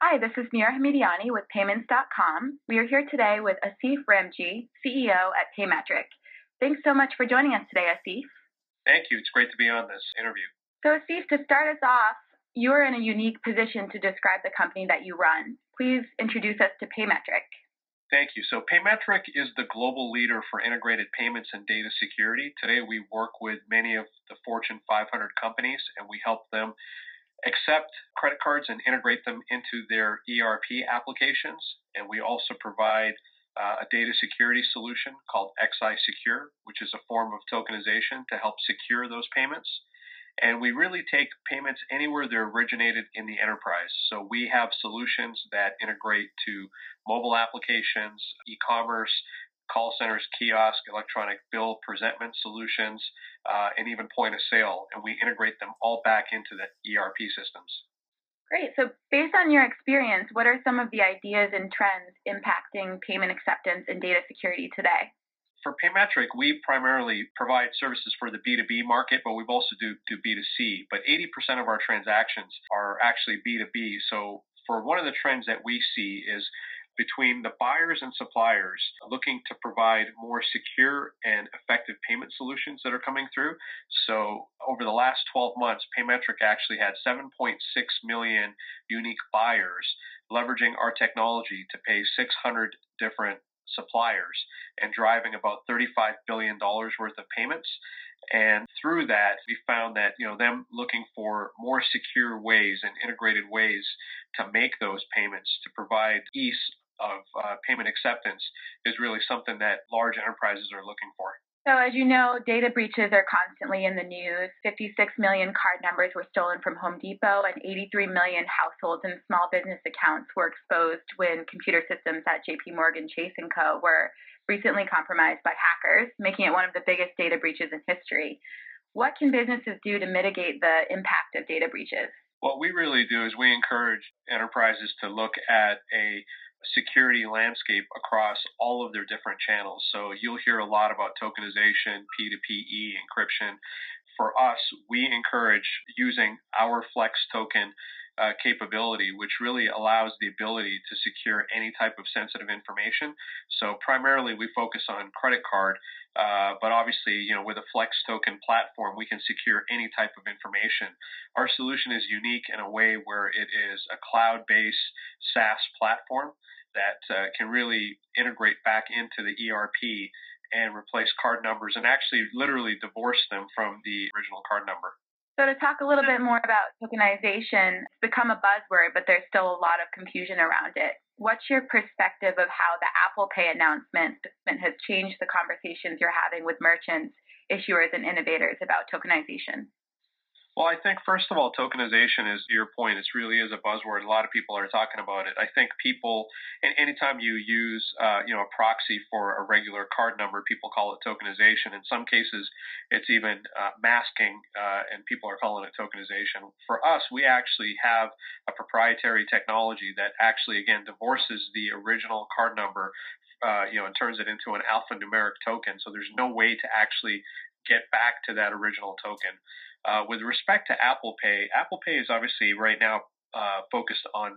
Hi, this is Mira Hamidiani with Payments.com. We are here today with Asif Ramji, CEO at Paymetric. Thanks so much for joining us today, Asif. Thank you. It's great to be on this interview. So, Asif, to start us off, you are in a unique position to describe the company that you run. Please introduce us to Paymetric. Thank you. So Paymetric is the global leader for integrated payments and data security. Today, we work with many of the Fortune 500 companies, and we help them accept credit cards and integrate them into their ERP applications. And we also provide a data security solution called XI Secure, which is a form of tokenization to help secure those payments. And we really take payments anywhere they're originated in the enterprise. So we have solutions that integrate to mobile applications, e-commerce, call centers, kiosk, electronic bill presentment solutions, and even point of sale. And we integrate them all back into the ERP systems. Great. So based on your experience, what are some of the ideas and trends impacting payment acceptance and data security today? For Paymetric, we primarily provide services for the B2B market, but we've also do B2C. But 80% of our transactions are actually B2B. So for one of the trends that we see is between the buyers and suppliers looking to provide more secure and effective payment solutions that are coming through. So over the last 12 months, Paymetric actually had 7.6 million unique buyers leveraging our technology to pay 600 different suppliers and driving about $35 billion worth of payments. And through that, we found that, them looking for more secure ways and integrated ways to make those payments to provide ease of payment acceptance is really something that large enterprises are looking for. So as you know, data breaches are constantly in the news. 56 million card numbers were stolen from Home Depot, and 83 million households and small business accounts were exposed when computer systems at JP Morgan Chase & Co. were recently compromised by hackers, making it one of the biggest data breaches in history. What can businesses do to mitigate the impact of data breaches? What we really do is we encourage enterprises to look at a security landscape across all of their different channels. So you'll hear a lot about tokenization, P2PE, encryption. For us, we encourage using our Flex token capability, which really allows the ability to secure any type of sensitive information. So primarily we focus on credit card, but obviously, with a Flex token platform, we can secure any type of information. Our solution is unique in a way where it is a cloud-based SaaS platform that can really integrate back into the ERP and replace card numbers and actually literally divorce them from the original card number. So to talk a little bit more about tokenization, it's become a buzzword, but there's still a lot of confusion around it. What's your perspective of how the Apple Pay announcement has changed the conversations you're having with merchants, issuers, and innovators about tokenization? Well, I think, first of all, tokenization is, to your point, it really is a buzzword. A lot of people are talking about it. I think people, anytime you use, a proxy for a regular card number, people call it tokenization. In some cases, it's even masking, and people are calling it tokenization. For us, we actually have a proprietary technology that actually, again, divorces the original card number, and turns it into an alphanumeric token. So there's no way to actually get back to that original token. With respect to Apple Pay is obviously right now focused on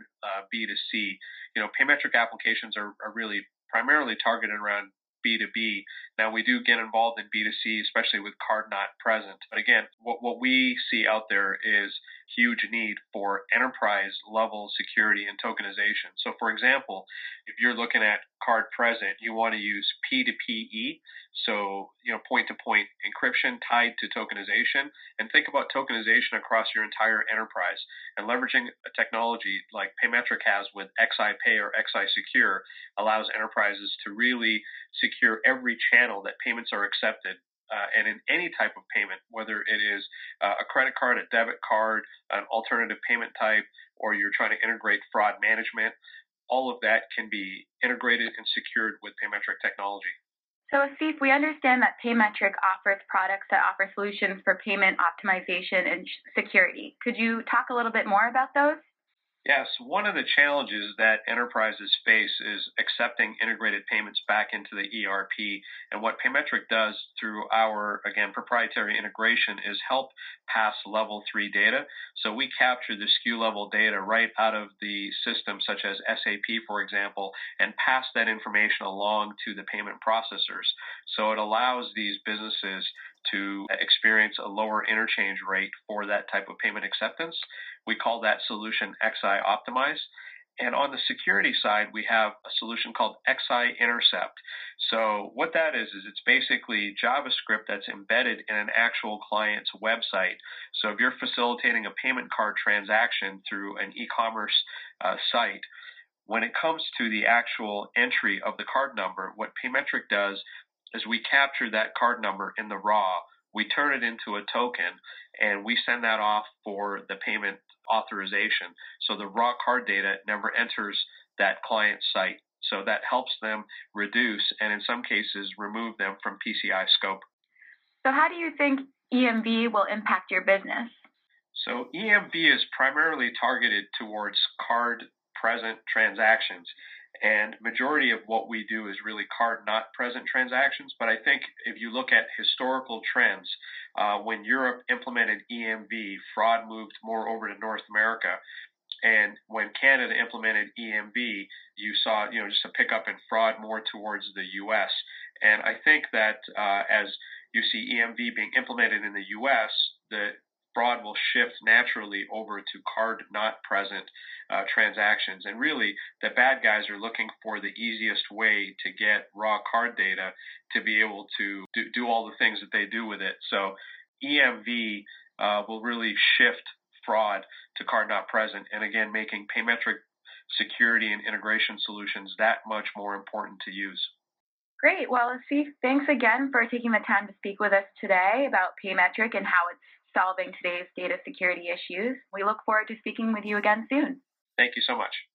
B2C. Paymetric applications are really primarily targeted around B2B. Now, we do get involved in B2C, especially with card not present. But again, what we see out there is huge need for enterprise-level security and tokenization. So, for example, if you're looking at card present, you want to use P2PE, so point-to-point encryption tied to tokenization, and think about tokenization across your entire enterprise. And leveraging a technology like Paymetric has with XI Pay or XI Secure allows enterprises to really secure every channel that payments are accepted. And in any type of payment, whether it is a credit card, a debit card, an alternative payment type, or you're trying to integrate fraud management, all of that can be integrated and secured with Paymetric technology. So, Asif, we understand that Paymetric offers products that offer solutions for payment optimization and security. Could you talk a little bit more about those? Yes, one of the challenges that enterprises face is accepting integrated payments back into the ERP. And what Paymetric does through our, again, proprietary integration is help pass level 3 data. So we capture the SKU level data right out of the system, such as SAP, for example, and pass that information along to the payment processors. So it allows these businesses to experience a lower interchange rate for that type of payment acceptance. We call that solution XI Optimize. And on the security side, we have a solution called XI Intercept. So what that is it's basically JavaScript that's embedded in an actual client's website. So if you're facilitating a payment card transaction through an e-commerce site, when it comes to the actual entry of the card number, what Paymetric does is we capture that card number in the raw, we turn it into a token, and we send that off for the payment authorization. So the raw card data never enters that client site. So that helps them reduce and in some cases remove them from PCI scope. So how do you think EMV will impact your business? So EMV is primarily targeted towards card present transactions. And majority of what we do is really card not present transactions. But I think if you look at historical trends, when Europe implemented EMV, fraud moved more over to North America. And when Canada implemented EMV, you saw, just a pickup in fraud more towards the U.S. And I think that as you see EMV being implemented in the U.S., the fraud will shift naturally over to card not present transactions. And really, the bad guys are looking for the easiest way to get raw card data to be able to do all the things that they do with it. So EMV will really shift fraud to card not present, and again, making Paymetric security and integration solutions that much more important to use. Great. Well, Steve, thanks again for taking the time to speak with us today about Paymetric and how it's solving today's data security issues. We look forward to speaking with you again soon. Thank you so much.